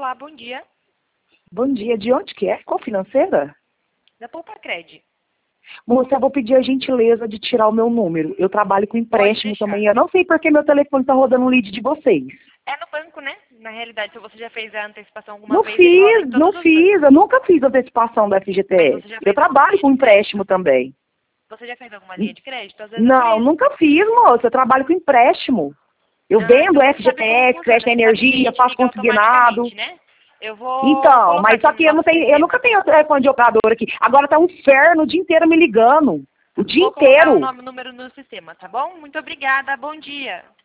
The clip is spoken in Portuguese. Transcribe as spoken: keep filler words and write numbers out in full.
Olá, bom dia. Bom dia, de onde que é? Qual financeira? Da Poupa Cred. Moça, eu vou pedir a gentileza de tirar o meu número. Eu trabalho com empréstimo deixar. também. Eu não sei porque meu telefone tá rodando um lead de vocês. É no banco, né? Na realidade, se você já fez a antecipação alguma Não vez, ele roda em fiz, todos não os fiz. bancos. Eu nunca fiz antecipação da Mas F G T S. você já Eu fez alguma trabalho linha com de empréstimo crédito? também. Você já fez alguma linha de crédito? Às vezes é por Não, isso. nunca fiz, moça. Eu trabalho com empréstimo. Eu Ah, vendo então você sabe como F G T S, funciona. crédito em Você sabe que a energia, gente faço liga consignado. automaticamente, né? Eu vou Então, colocar mas aqui só no que eu não nosso tenho, eu nunca sistema. tenho telefone de operador aqui. Agora tá um inferno o dia inteiro me ligando. O dia Vou colocar o inteiro. nome, número no sistema, tá bom? Muito obrigada. Bom dia.